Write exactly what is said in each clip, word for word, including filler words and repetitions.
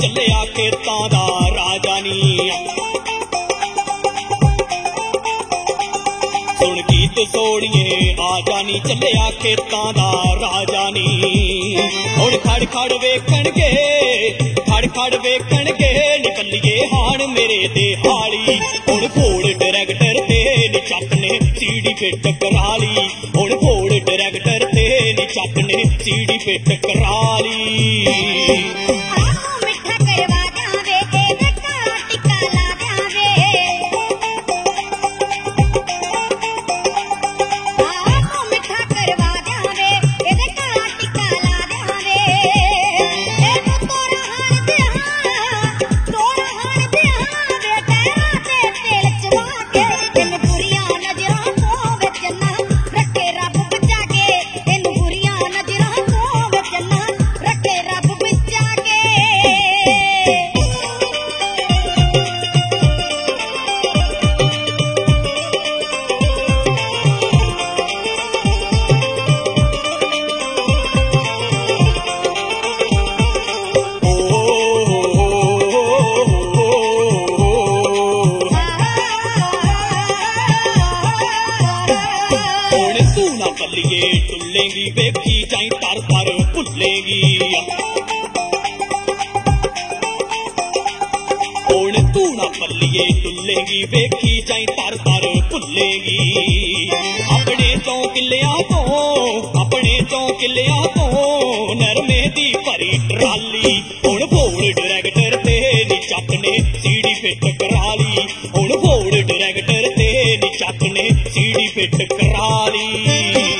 ਚੱਲਿਆ ਖੇਤਾਂ ਦਾ ਰਾਜਾ ਨੀ। ਸੁਣ ਗੀਤ ਸੋਹਣੀਏ ਆ ਜਾਨੀ ਚੱਲਿਆ ਖੇਤਾਂ ਦਾ ਰਾਜਾ ਨੀ। ਹੁਣ ਖੜ ਖੜ ਵੇਖਣਗੇ ਖੜ ਖੜ ਵੇਖਣਗੇ ਨਿਕਲੀਏ ਹਾਣ ਮੇਰੇ ਦੇ ਹਾਲੀ। ਹੁਣ ਘੋੜ ਟਰੈਕਟਰ ਤੇ ਨੀ ਚੱਕ ਨੇ ਸੀੜੀ ਫਿੱਟ ਕਰਾ ਲਈ। ਹੁਣ ਘੋੜ ਟਰੈਕਟਰ ਤੇ ਨੀ ਚੱਕ ਨੇ ਸੀੜੀ ਫਿੱਟ ਕਰਾ ਲਈ। ਕੱਲੀਏ ਟੁੱਲੇਗੀ ਵੇਖੀ ਜਾਈ ਤਰ ਤਰ ਭੁੱਲੇਗੀ। ਹੁਣ ਤੂੰ ਨਾ ਕੱਲੀਏ ਟੁੱਲੇਗੀ ਵੇਖੀ ਜਾਈ ਤਰ ਤਰ ਭੁੱਲੇਗੀ। ਆਪਣੇ ਤੋਂ ਕਿੱਲਿਆਂ ਤੋਂ ਆਪਣੇ ਤੋਂ ਕਿੱਲਿਆਂ ਤੋਂ ਨਰਮੇ ਦੀ ਭਰੀ ਟਰਾਲੀ। ਹੁਣ ਘੋੜ ਟਰੈਕਟਰ ਤੇ ਨੀ ਚੱਕ ਨੇ ਸੀੜੀ ਫਿੱਟ ਕਰਾ ਲਈ। ਹੁਣ ਘੋੜ ਟਰੈਕਟਰ ਤੇ ਨੀ ਚੱਕ ਨੇ ਸੀੜੀ ਫਿੱਟ ਕਰਾ ਲਈ।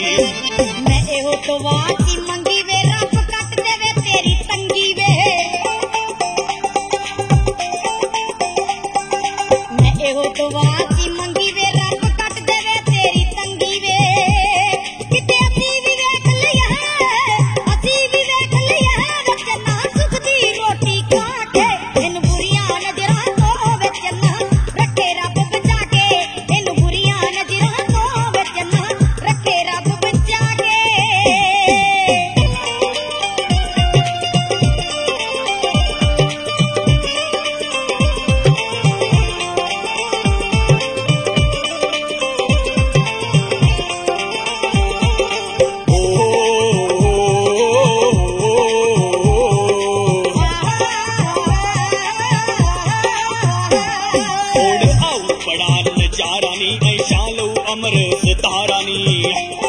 ਅਮਰ ਸਿਤਾਰਾ ਨੀ।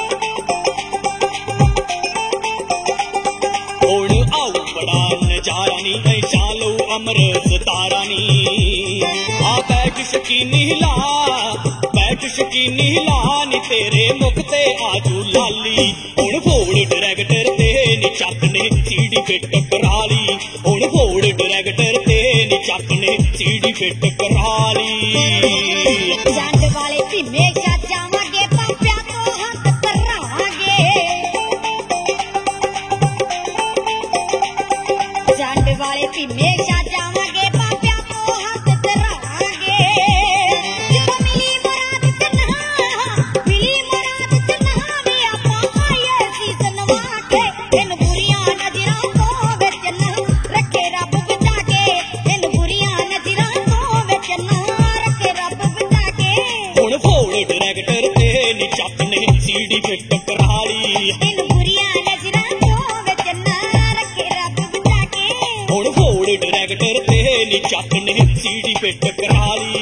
ਹੁਣ ਆਉ ਬੜਾ ਨਜ਼ਾਰਾ ਨੀ ਐਸ਼ਾ ਲਓ ਅਮਰ ਸਿਤਾਰਾ ਨੀ। ਆ ਬੈਠ ਸ਼ਕੀਨੀ ਲਾ ਬੈਠ ਸ਼ਕੀਨੀ ਲਾ ਨੀ ਤੇਰੇ ਮੁਖ ਤੇ ਆਜੂ ਲਾਲੀ। ਹੁਣ ਘੋੜ ਟਰੈਕਟਰ ਤੇ ਨੀ ਚੱਕ ਨੇ ਸੀੜੀ ਫਿੱਟ ਕਰਾ ਲਈ। ਹੁਣ ਘੋੜ ਟਰੈਕਟਰ ਤੇ ਨੀ ਚੱਕ ਨੇ ਸੀੜੀ ਫਿੱਟ ਕਰਾ ਲਈ। ਜੰਡ ਵਾਲੇ ਧੀਮੇ ਜਾਵਾਂਗੇ ਪਾਪਿਆਂ ਤੋਂ ਹੱਥ ਧਰਾਂਗੇ। ਜੰਡ ਵਾਲੇ ਧੀਮੇ ਜਾਵਾਂਗੇ ਪਾਪਿਆਂ ਤੋਂ ਹੱਥ ਧਰਾਂਗੇ। ਜਦੋਂ ਮਿਲੀ ਮੁਰਾਦ ਤਨਹਾ ਮਿਲੀ ਮੁਰਾਦ ਤਨਹਾ ਵੀ ਆਪਾਂ ਆਏ ਸੀ ਸਨਵਾ ਕੇ। ਇਹਨੂੰ ਬੁਰੀਆਂ ਨਜ਼ਰਾਂ ਤੋਂ ਵਿੱਚ ਨਾ ਰੱਖੇ ਰੱਬ ਬਚਾ ਕੇ। ਇਹਨੂੰ ਬੁਰੀਆਂ ਨਜ਼ਰਾਂ ਤੋਂ ਵਿੱਚ ਨਾ ਰੱਖੇ ਰੱਬ ਬਚਾ ਕੇ। ਹੁਣ ਘੋੜ ਟਰੈਕਟਰ ਤੇ ਨੀ ਚੱਕ ਨੇ ਸੀੜੀ ਫਿੱਟ ਕਰਾ ਲਈ। ਇਹਨੂੰ ਬੁਰੀਆਂ ਨਜ਼ਰਾਂ ਤੋਂ ਵਿੱਚ ਨਾ ਰੱਖੇ ਰੱਬ ਬਚਾ ਕੇ। ਹੁਣ ਘੋੜ ਟਰੈਕਟਰ ਤੇ ਨੀ ਚੱਕ ਨੇ ਸੀੜੀ ਫਿੱਟ ਕਰਾ ਲਈ।